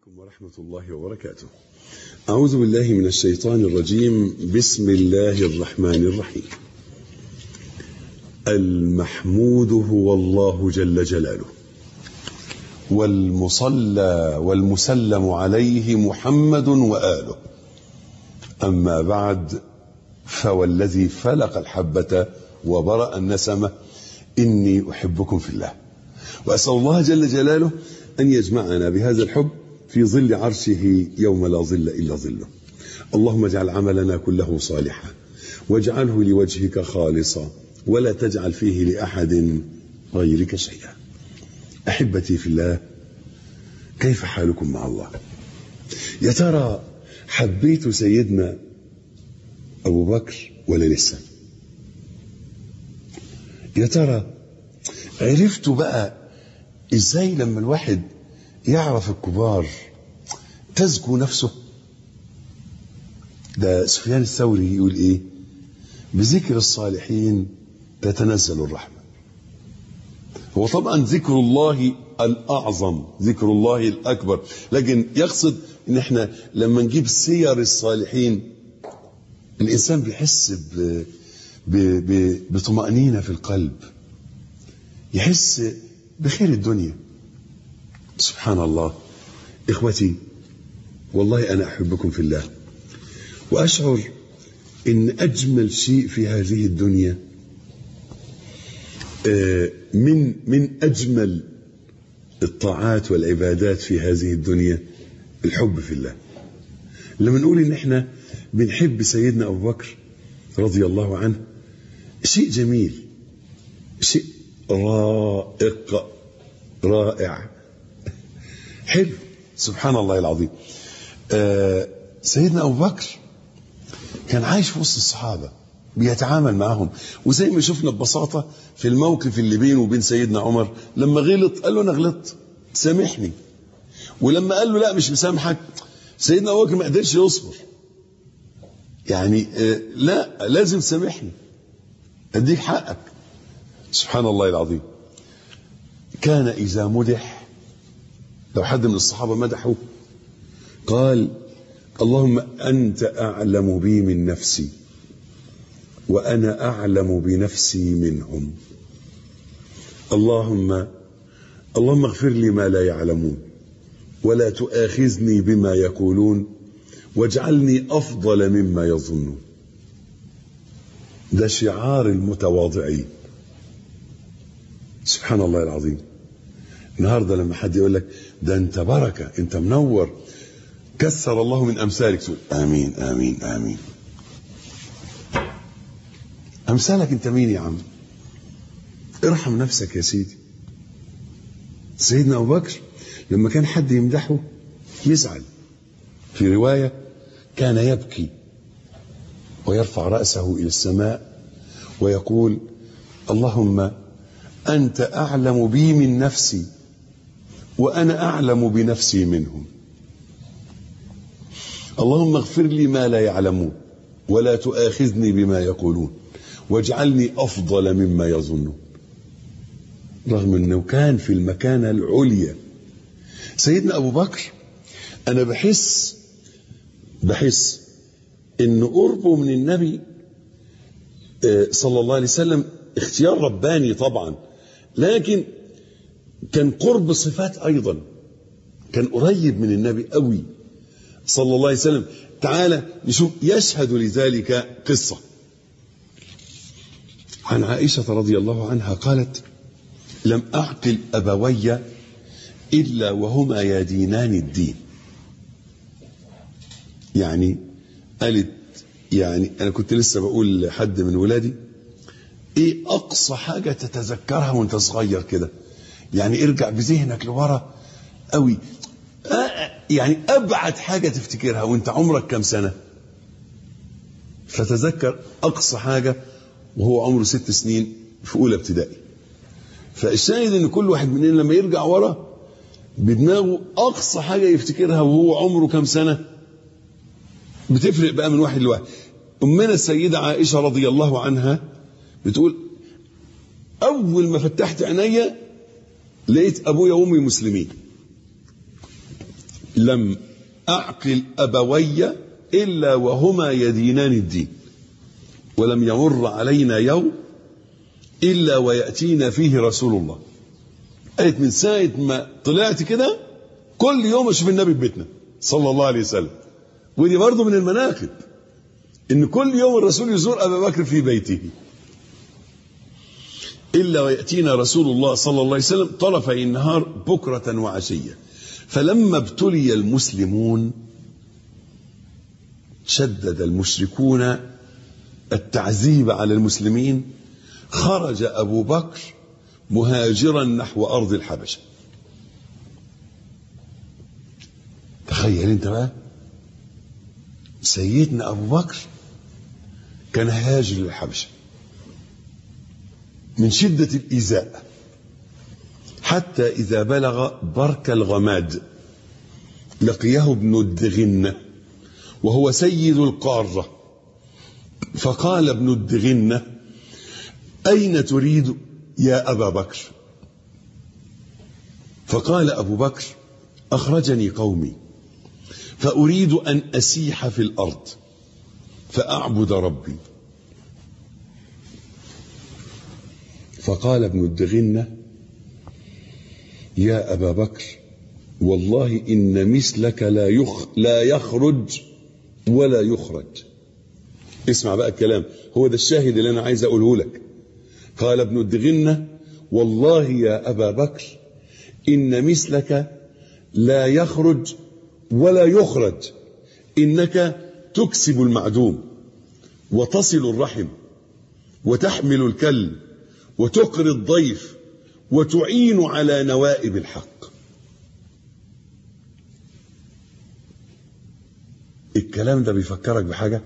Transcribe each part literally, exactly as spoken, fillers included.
عليكم ورحمة الله وبركاته. أعوذ بالله من الشيطان الرجيم. بسم الله الرحمن الرحيم. المحمود هو الله جل جلاله، والمصلى والمسلم عليه محمد وآله. أما بعد، فوالذي فلق الحبة وبرأ النسمة إني أحبكم في الله، وأسأل الله جل جلاله أن يجمعنا بهذا الحب في ظل عرشه يوم لا ظل إلا ظله. اللهم اجعل عملنا كله صالحا، واجعله لوجهك خالصا، ولا تجعل فيه لأحد غيرك شيئا. أحبتي في الله، كيف حالكم مع الله؟ يا ترى حبيت سيدنا أبو بكر ولا لسه؟ يا ترى عرفتوا بقى إزاي لما الواحد يعرف الكبار تزكو نفسه؟ ده سفيان الثوري يقول إيه؟ بذكر الصالحين تتنزل الرحمة. هو طبعا ذكر الله الأعظم، ذكر الله الأكبر، لكن يقصد إن احنا لما نجيب سير الصالحين الإنسان بيحس ب... ب... ب... بطمأنينة في القلب، يحس بخير الدنيا. سبحان الله. إخوتي، والله أنا أحبكم في الله، وأشعر إن أجمل شيء في هذه الدنيا من من أجمل الطاعات والعبادات في هذه الدنيا الحب في الله. لما نقول إن إحنا بنحب سيدنا أبو بكر رضي الله عنه، شيء جميل، شيء رائق رائع حلو. سبحان الله العظيم. آه سيدنا أبو بكر كان عايش في وسط الصحابة، بيتعامل معهم، وزي ما شفنا ببساطة في الموقف اللي بينه وبين سيدنا عمر لما غلط قال له أنا غلطت سامحني، ولما قال له لا مش مسامحك سيدنا أبو بكر ما قدرش يصبر، يعني آه لا لازم تسامحني أديك حقك. سبحان الله العظيم. كان إذا مدح، لو حد من الصحابة مدحه قال اللهم أنت أعلم بي من نفسي وأنا أعلم بنفسي منهم. اللهم اللهم اغفر لي ما لا يعلمون ولا تؤاخذني بما يقولون واجعلني أفضل مما يظنون. ده شعار المتواضعين. سبحان الله العظيم. النهارده لما حد يقول لك ده انت بركه، انت منور، كثر الله من امثالك، تقول امين امين امين. امثالك انت مين يا عم؟ ارحم نفسك يا سيدي. سيدنا ابو بكر لما كان حد يمدحه يزعل. في روايه كان يبكي ويرفع راسه الى السماء ويقول اللهم أنت أعلم بي من نفسي وأنا أعلم بنفسي منهم. اللهم اغفر لي ما لا يعلمون ولا تؤاخذني بما يقولون واجعلني أفضل مما يظنون. رغم أنه كان في المكانة العليا. سيدنا أبو بكر أنا بحس بحس أن قربه من النبي صلى الله عليه وسلم اختيار رباني طبعا، لكن كان قرب صفات أيضا، كان قريب من النبي قوي صلى الله عليه وسلم. تعالى نشوف يشهد لذلك قصة عن عائشة رضي الله عنها قالت لم أعقل أبوي إلا وهما يدينان الدين. يعني قالت يعني أنا كنت لسه بقول لحد من ولادي ايه اقصى حاجة تتذكرها وانت صغير كده، يعني ارجع بذهنك لورا قوي، يعني ابعد حاجة تفتكرها وانت عمرك كم سنة، فتذكر اقصى حاجة وهو عمره ست سنين في اولى ابتدائي. فالشاهد ان كل واحد مننا لما يرجع ورا بدماغه اقصى حاجة يفتكرها وهو عمره كم سنة، بتفرق بقى من واحد لواحد. امنا السيدة عائشة رضي الله عنها بتقول اول ما فتحت عينيا لقيت ابويا وامي مسلمين، لم أعقل أبوي إلا وهما يدينان الدين، ولم يمر علينا يوم إلا ويأتينا فيه رسول الله. قالت من ساعة ما طلعت كده كل يوم أشوف النبي في بيتنا صلى الله عليه وسلم. ودي برضه من المناقب إن كل يوم الرسول يزور أبا بكر في بيته. إلا ويأتينا رسول الله صلى الله عليه وسلم طرفي النهار بكرة وعشية. فلما ابتلي المسلمون شدد المشركون التعذيب على المسلمين، خرج أبو بكر مهاجرا نحو أرض الحبشة. تخيل انت بقى سيدنا أبو بكر كان هاجر للحبشة من شدة الإيذاء، حتى إذا بلغ برك الغماد لقيه ابن الدغنة وهو سيد القارة، فقال ابن الدغنة: أين تريد يا أبا بكر؟ فقال أبو بكر: أخرجني قومي فأريد أن أسيح في الأرض فأعبد ربي. فقال ابن الدغنة: يا أبا بكر والله إن مثلك لا يخ لا يخرج ولا يخرج. اسمع بقى الكلام، هو ده الشاهد اللي أنا عايز أقوله لك. قال ابن الدغنة: والله يا أبا بكر إن مثلك لا يخرج ولا يخرج، إنك تكسب المعدوم وتصل الرحم وتحمل الكل وتقري الضيف وتعين على نوائب الحق. الكلام ده بيفكرك بحاجة؟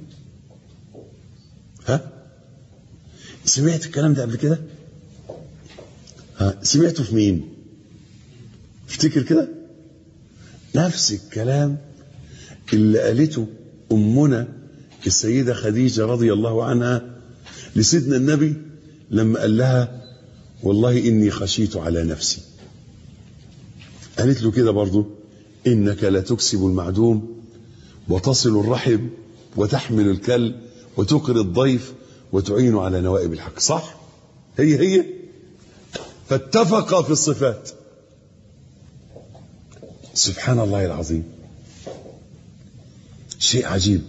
ها؟ سمعت الكلام ده قبل كده؟ ها؟ سمعته في مين؟ افتكر كده. نفس الكلام اللي قالته أمنا السيدة خديجة رضي الله عنها لسيدنا النبي لما قال لها: والله إني خشيت على نفسي. قالت له كده برضو: إنك لا تكسب المعدوم وتصل الرحم وتحمل الكل وتقري الضيف وتعين على نوائب الحق. صح؟ هي هي فاتفقا في الصفات. سبحان الله العظيم، شيء عجيب.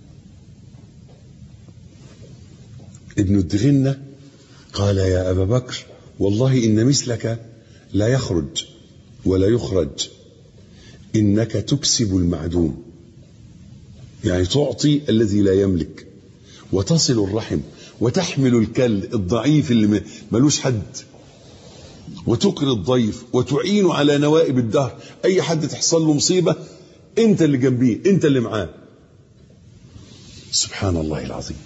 ابن الدغنة قال: يا أبا بكر والله إن مثلك لا يخرج ولا يخرج، إنك تكسب المعدوم، يعني تعطي الذي لا يملك، وتصل الرحم وتحمل الكل الضعيف اللي ملوش حد، وتقري الضيف وتعين على نوائب الدهر. أي حد تحصل له مصيبة أنت اللي جنبيه، أنت اللي معاه. سبحان الله العظيم.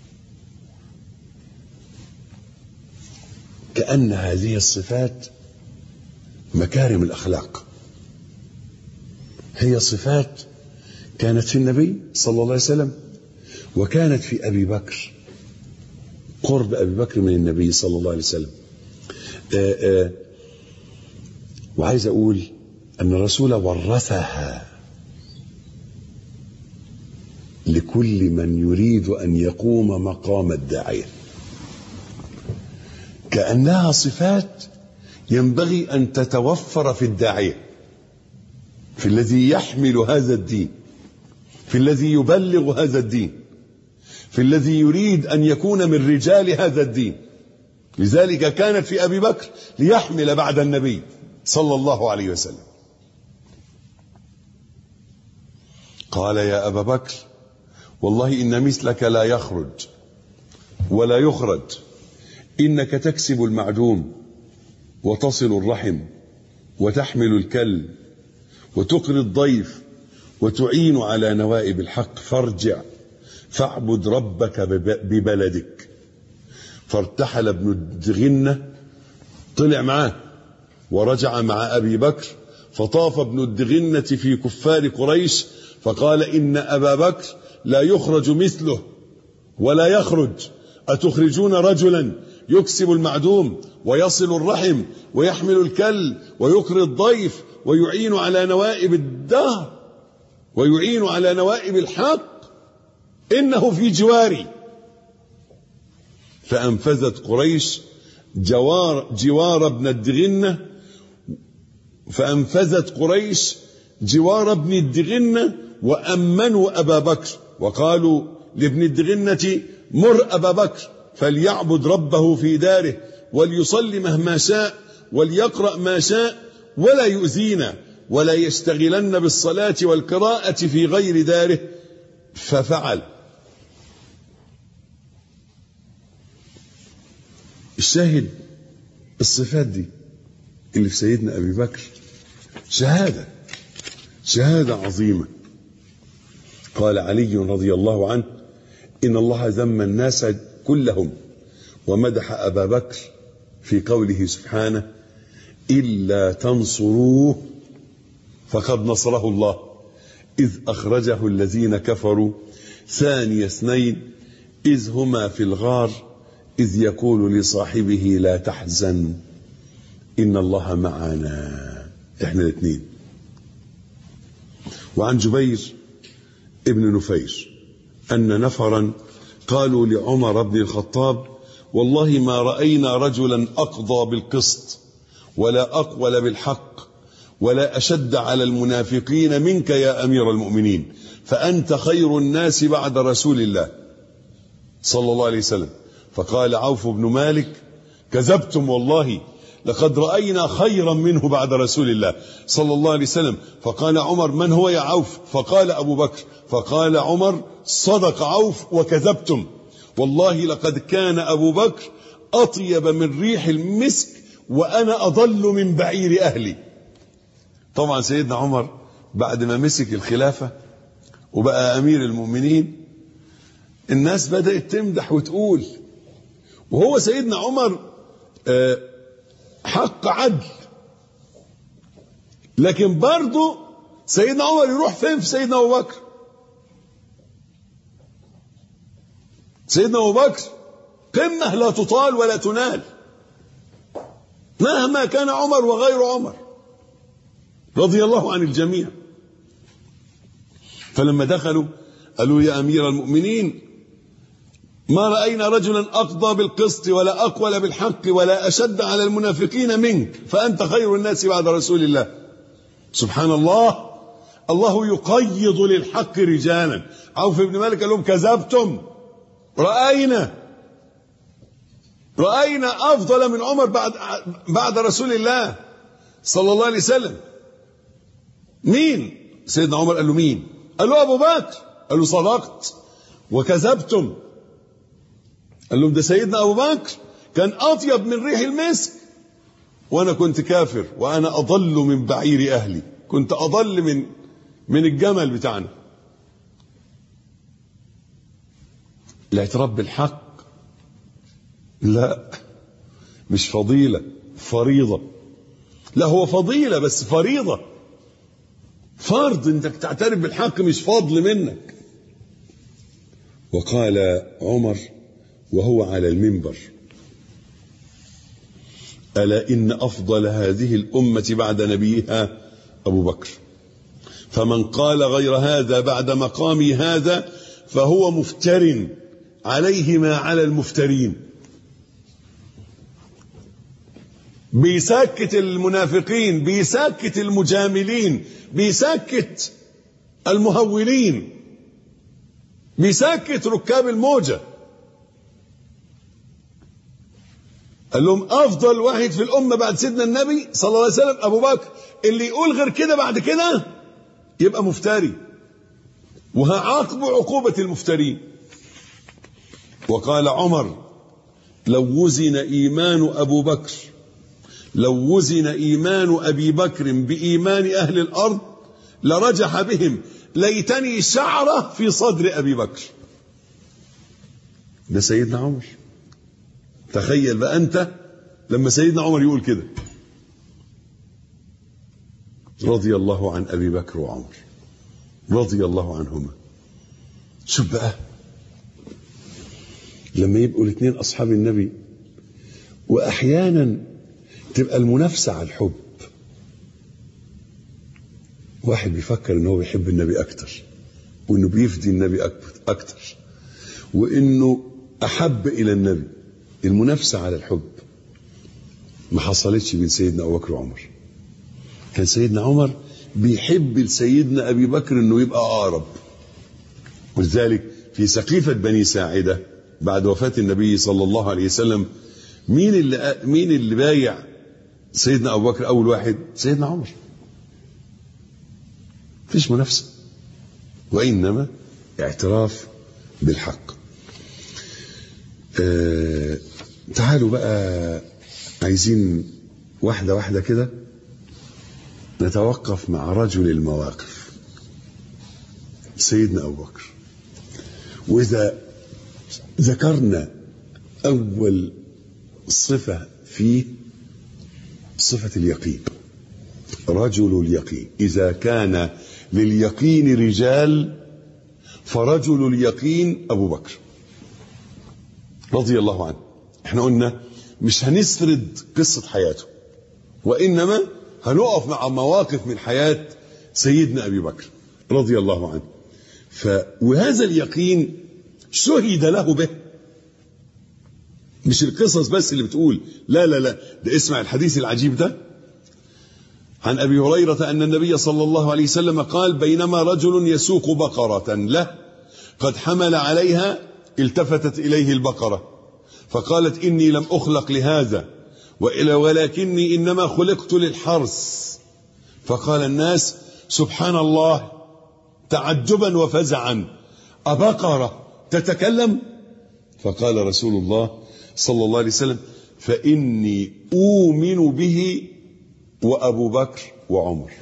كأن هذه الصفات مكارم الأخلاق، هي صفات كانت في النبي صلى الله عليه وسلم وكانت في أبي بكر، قرب أبي بكر من النبي صلى الله عليه وسلم. آآ آآ وعايز أقول أن الرسول ورثها لكل من يريد أن يقوم مقام الداعية، كأنها صفات ينبغي أن تتوفر في الداعية، في الذي يحمل هذا الدين، في الذي يبلغ هذا الدين، في الذي يريد أن يكون من رجال هذا الدين. لذلك كانت في أبي بكر ليحمل بعد النبي صلى الله عليه وسلم. قال: يا أبا بكر والله إن مثلك لا يخرج ولا يخرج، إنك تكسب المعدوم وتصل الرحم وتحمل الكل وتقري الضيف وتعين على نوائب الحق، فارجع فاعبد ربك ببلدك. فارتحل ابن الدغنة، طلع معاه ورجع مع أبي بكر، فطاف ابن الدغنة في كفار قريش فقال: إن أبا بكر لا يخرج مثله ولا يخرج، أتخرجون رجلا يكسب المعدوم ويصل الرحم ويحمل الكل ويقري الضيف ويعين على نوائب الدهر ويعين على نوائب الحق إنه في جواري. فأنفذت قريش جوار, جوار ابن الدغنة فأنفذت قريش جوار ابن الدغنة وأمنوا أبا بكر وقالوا لابن الدغنة مر أبا بكر فليعبد ربه في داره وليصلي مهما شاء وليقرأ ما شاء ولا يؤذينا ولا يشتغلن بالصلاة والقراءة في غير داره. ففعل. الشاهد الصفات دي اللي في سيدنا أبي بكر شهادة شهادة عظيمة. قال علي رضي الله عنه إن الله ذم الناس كلهم ومدح أبا بكر في قوله سبحانه إلا تنصروه فقد نصره الله إذ أخرجه الذين كفروا ثاني اثنين إذ هما في الغار إذ يقول لصاحبه لا تحزن إن الله معنا إحنا الاثنين. وعن جبير ابن نفير أن نفرا قالوا لعمر بن الخطاب والله ما رأينا رجلا أقضى بالقسط ولا أقول بالحق ولا أشد على المنافقين منك يا أمير المؤمنين فأنت خير الناس بعد رسول الله صلى الله عليه وسلم. فقال عوف بن مالك كذبتم والله لقد رأينا خيرا منه بعد رسول الله صلى الله عليه وسلم. فقال عمر من هو يا عوف؟ فقال أبو بكر. فقال عمر صدق عوف وكذبتم والله لقد كان أبو بكر أطيب من ريح المسك وأنا أضل من بعير أهلي. طبعا سيدنا عمر بعد ما مسك الخلافة وبقى أمير المؤمنين الناس بدأت تمدح وتقول وهو سيدنا عمر حق عدل لكن برضه سيدنا عمر يروح فين في سيدنا أبو بكر؟ سيدنا أبو بكر قمة لا تطال ولا تنال مهما كان عمر وغير عمر رضي الله عن الجميع. فلما دخلوا قالوا يا أمير المؤمنين ما رأينا رجلا أقضى بالقسط ولا أقول بالحق ولا أشد على المنافقين منك فأنت خير الناس بعد رسول الله. سبحان الله الله يقيض للحق رجالا. عوف بن مالك قال لهم كذبتم رأينا رأينا أفضل من عمر بعد بعد رسول الله صلى الله عليه وسلم. مين؟ سيدنا عمر قال له مين؟ قال له أبو بكر. قال له صدقت وكذبتم. قال لهم ده سيدنا أبو بكر كان أطيب من ريح المسك وأنا كنت كافر وأنا أضل من بعير أهلي كنت أضل من من الجمل بتاعنا. الاعتراف بالحق لا مش فضيلة فريضة. لا هو فضيلة بس فريضة فرض انك تعترف بالحق مش فضل منك. وقال عمر وهو على المنبر ألا إن أفضل هذه الأمة بعد نبيها أبو بكر فمن قال غير هذا بعد مقامي هذا فهو مفتر عليه ما على المفترين. بيسكت المنافقين بيسكت المجاملين بيسكت المهولين بيسكت ركاب الموجة. قال لهم أفضل واحد في الأمة بعد سيدنا النبي صلى الله عليه وسلم أبو بكر اللي يقول غير كده بعد كده يبقى مفتري وهعاقبه عقوبة المفترين. وقال عمر لو وزن إيمان أبو بكر لو وزن إيمان أبي بكر بإيمان أهل الأرض لرجح بهم ليتني شعرة في صدر أبي بكر. ده سيدنا عمر. تخيل بقى أنت لما سيدنا عمر يقول كده رضي الله عن أبي بكر وعمر رضي الله عنهما. شوف بقى لما يبقوا الاثنين أصحاب النبي وأحيانا تبقى المنافسة على الحب واحد بيفكر ان هو بيحب النبي اكتر، وانه بيفدي النبي اكتر، وانه احب الى النبي. المنافسه على الحب ما حصلتش بين سيدنا ابو بكر وعمر. كان سيدنا عمر بيحب لسيدنا ابي بكر انه يبقى اقرب. ولذلك في سقيفه بني ساعده بعد وفاه النبي صلى الله عليه وسلم، مين اللي مين اللي بايع سيدنا ابو بكر اول واحد؟ سيدنا عمر. مفيش منافسه، وانما اعتراف بالحق. آه تعالوا بقى عايزين واحده واحده كده نتوقف مع رجل المواقف سيدنا ابو بكر. واذا ذكرنا اول صفه فيه صفه اليقين، رجل اليقين. اذا كان لليقين رجال فرجل اليقين ابو بكر رضي الله عنه. احنا قلنا مش هنسرد قصه حياته، وانما هنقف مع مواقف من حياه سيدنا ابي بكر رضي الله عنه. ف وهذا اليقين شهد له به، مش القصص بس اللي بتقول، لا لا لا، ده اسمع الحديث العجيب ده عن ابي هريره ان النبي صلى الله عليه وسلم قال: بينما رجل يسوق بقره له قد حمل عليها التفتت اليه البقره فقالت: اني لم اخلق لهذا ولكني انما خلقت للحرث. فقال الناس: سبحان الله، تعجبا وفزعا، أبقرة تتكلم؟ فقال رسول الله صلى الله عليه وسلم: فإني أؤمن به وأبو بكر وعمر.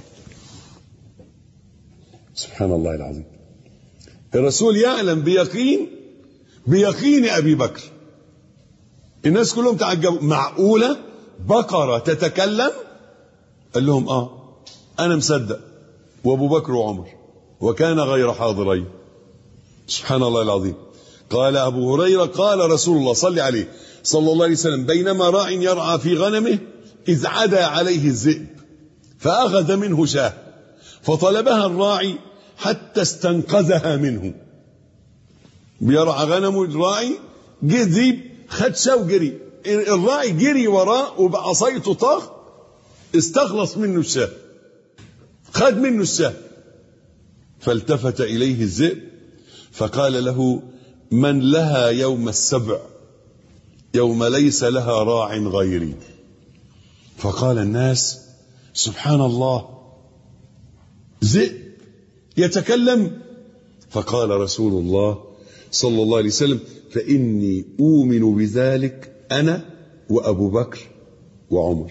سبحان الله العظيم. الرسول يعلم بيقين بيقين أبي بكر. الناس كلهم تعجبوا، معقولة بقرة تتكلم؟ قال لهم: آه أنا مصدق، وأبو بكر وعمر، وكان غير حاضرين. سبحان الله العظيم. قال أبو هريرة: قال رسول الله صلى عليه صلى الله عليه وسلم: بينما راع يرعى في غنمه إذ عدا عليه الذئب فأخذ منه شاة فطلبها الراعي حتى استنقذها منه. بيرعى غنمه الراعي، جه ذئب خد شاة وجري، الراعي جري وراه وبعصايته طخ استخلص منه الشاة، خد منه الشاة. فالتفت إليه الذئب فقال له: من لها يوم السبع يوم ليس لها راع غيري؟ فقال الناس: سبحان الله، ذئب يتكلم؟ فقال رسول الله صلى الله عليه وسلم: فإني أؤمن بذلك أنا وأبو بكر وعمر.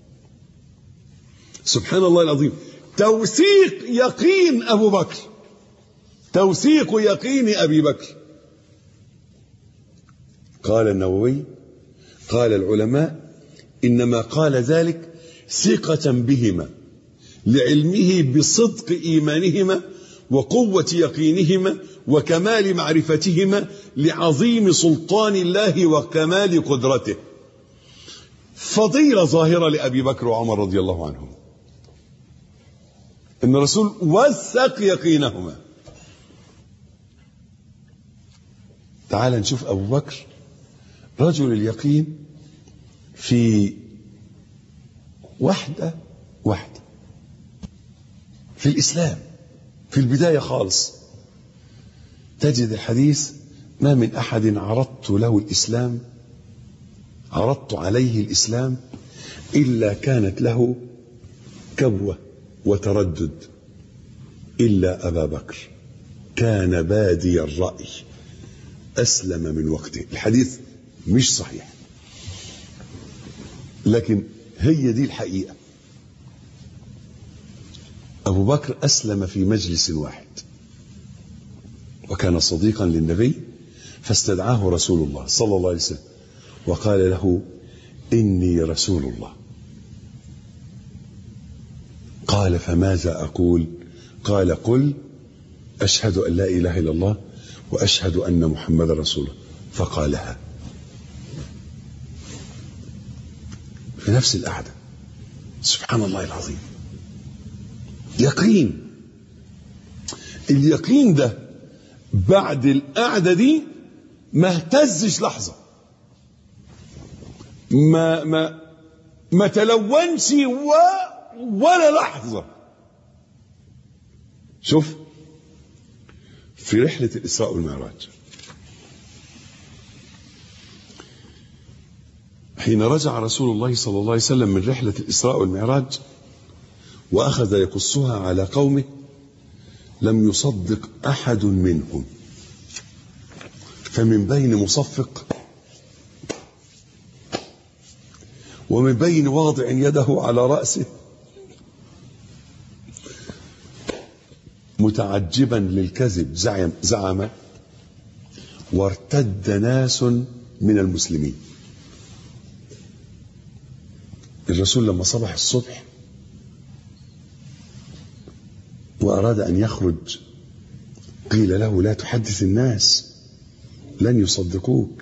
سبحان الله العظيم. توثيق يقين أبو بكر، توثيق يقين أبي بكر. قال النووي: قال العلماء إنما قال ذلك ثقة بهما لعلمه بصدق إيمانهما وقوة يقينهما وكمال معرفتهما لعظيم سلطان الله وكمال قدرته. فضيلة ظاهرة لأبي بكر وعمر رضي الله عنهم، إن الرسول وثق يقينهما. تعال نشوف أبو بكر رجل اليقين في واحدة واحدة في الإسلام. في البداية خالص تجد الحديث: ما من أحد عرضت له الإسلام عرضت عليه الإسلام إلا كانت له كبوة وتردد إلا أبا بكر، كان بادي الرأي أسلم من وقته. الحديث مش صحيح، لكن هي دي الحقيقة. أبو بكر أسلم في مجلس واحد، وكان صديقا للنبي، فاستدعاه رسول الله صلى الله عليه وسلم وقال له: إني رسول الله. قال: فماذا أقول؟ قال: قل أشهد أن لا إله إلا الله وأشهد أن محمد رسول الله. فقالها في نفس القعدة. سبحان الله العظيم. يقين. اليقين ده بعد القعدة دي ما اهتزش لحظة، ما ما ما تلونش و ولا لحظة. شوف في رحلة الإسراء والمعراج، حين رجع رسول الله صلى الله عليه وسلم من رحلة الإسراء والمعراج وأخذ يقصها على قومه، لم يصدق أحد منهم، فمن بين مصفق ومن بين واضع يده على رأسه متعجبا للكذب زعم, زعم وارتد ناس من المسلمين. الرسول لما صبح الصبح وأراد أن يخرج قيل له لا تحدث الناس لن يصدقوك،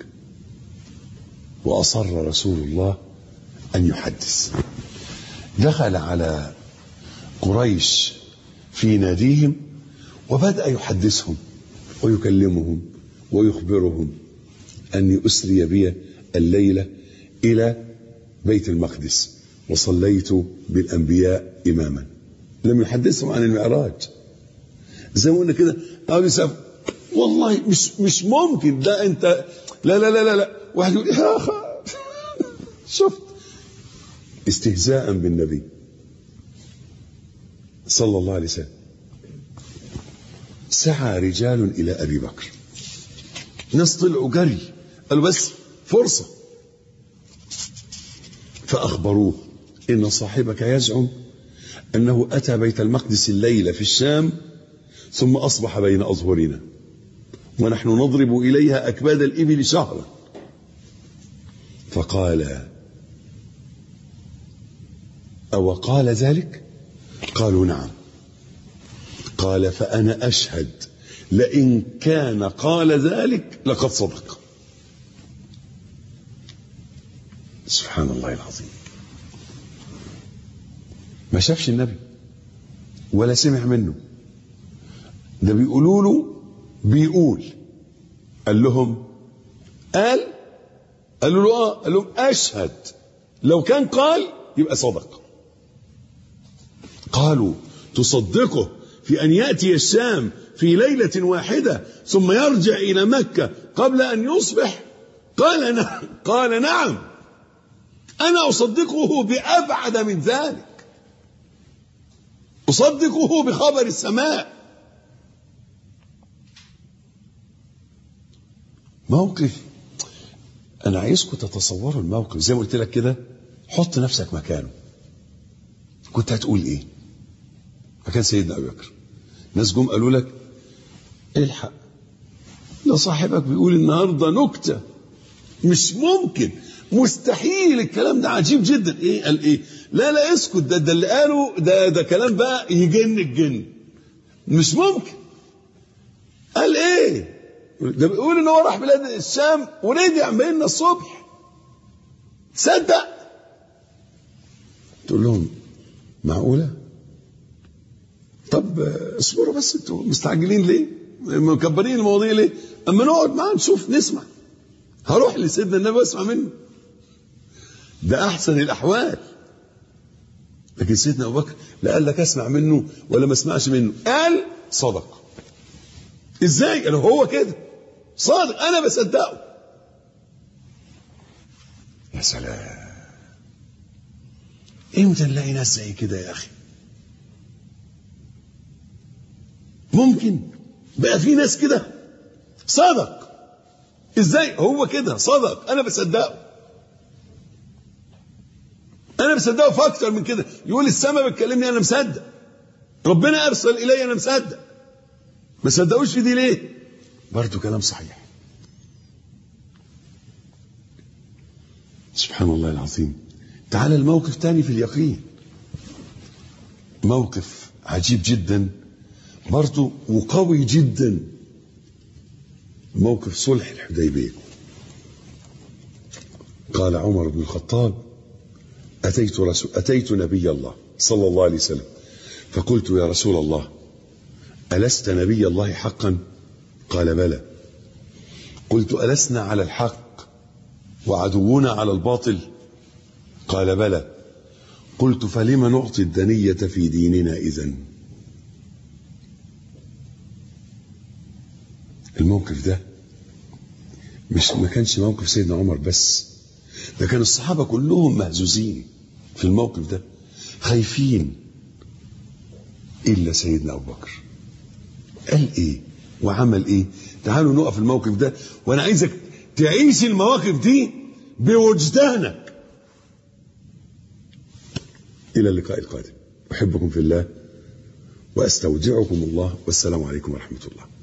وأصر رسول الله أن يحدث. دخل على قريش في ناديهم وبدأ يحدثهم ويكلمهم ويخبرهم أني أسري بي الليلة إلى بيت المقدس وصليت بالأنبياء إماما. لم يحدثهم عن المعراج زي ما قلنا كده. قالوا يسأل والله مش مش ممكن ده انت لا لا لا لا, لا. واحد يقول يا أخي شفت استهزاء بالنبي صلى الله عليه وسلم. سعى رجال إلى أبي بكر، ناس طلعوا جري قالوا بس فرصة، فأخبروه إن صاحبك يزعم أنه أتى بيت المقدس الليلة في الشام ثم أصبح بين أظهرنا ونحن نضرب إليها أكباد الإبل شهرا. فقال أو قال ذلك؟ قالوا نعم. قال فأنا أشهد لئن كان قال ذلك لقد صدق. سبحان الله العظيم. ما شافش النبي ولا سمع منه، ده بيقولوا له بيقول. قال لهم قال قالوا له اه قال لهم أشهد لو كان قال يبقى صدق. قالوا تصدقه في أن يأتي الشام في ليلة واحدة ثم يرجع إلى مكة قبل أن يصبح؟ قال نعم. قال نعم أنا أصدقه بأبعد من ذلك، أصدقه بخبر السماء. موقف أنا عايزكم تتصوروا الموقف زي ما قلت لك كده. حط نفسك مكانه، كنت هتقول إيه مكان سيدنا أبي بكر؟ ناس جم قالوا لك الحق لا صاحبك بيقول النهارده نكتة، مش ممكن، مستحيل، الكلام ده عجيب جدا. ايه قال ايه؟ لا لا اسكت، ده ده اللي قاله ده ده كلام بقى يجن الجن، مش ممكن. قال ايه؟ ده بيقول ان هو راح بلاد الشام ورجع بيننا الصبح. تصدق؟ تقول لهم معقولة؟ طب اصبروا بس، انتوا مستعجلين ليه؟ مكبرين المواضيع ليه؟ اما نقعد معاه نشوف نسمع. هروح لسيدنا النبي واسمع منه، ده احسن الاحوال. لكن سيدنا ابو بكر لا قال لك اسمع منه ولا ما اسمعش منه، قال صدق. ازاي؟ قال هو كده صادق انا بصدقه. يا سلام، امتى نلاقي ناس زي كده يا اخي؟ ممكن بقى في ناس كده صادق. ازاي؟ هو كده صدق انا بصدقه. انا بصدقه في اكتر من كده. يقول السماء بتكلمني انا مصدق، ربنا ارسل الي انا مصدق. ما صدقوش في دي ليه؟ برضه كلام صحيح. سبحان الله العظيم. تعال الموقف تاني في اليقين، موقف عجيب جدا برضه وقوي جدا، موقف صلح الحديبية. قال عمر بن الخطاب أتيت رسول أتيت نبي الله صلى الله عليه وسلم فقلت يا رسول الله ألست نبي الله حقا؟ قال بلى. قلت ألسنا على الحق وعدونا على الباطل؟ قال بلى. قلت فلم نعطي الدنية في ديننا إذن؟ الموقف ده مش ما كانش موقف سيدنا عمر بس، ده كان الصحابة كلهم مهزوزين في الموقف ده، خايفين، إلا سيدنا أبو بكر. قال إيه وعمل إيه؟ تعالوا نقف الموقف ده، وأنا عايزك تعيش المواقف دي بوجدانك. إلى اللقاء القادم، أحبكم في الله وأستودعكم الله، والسلام عليكم ورحمة الله.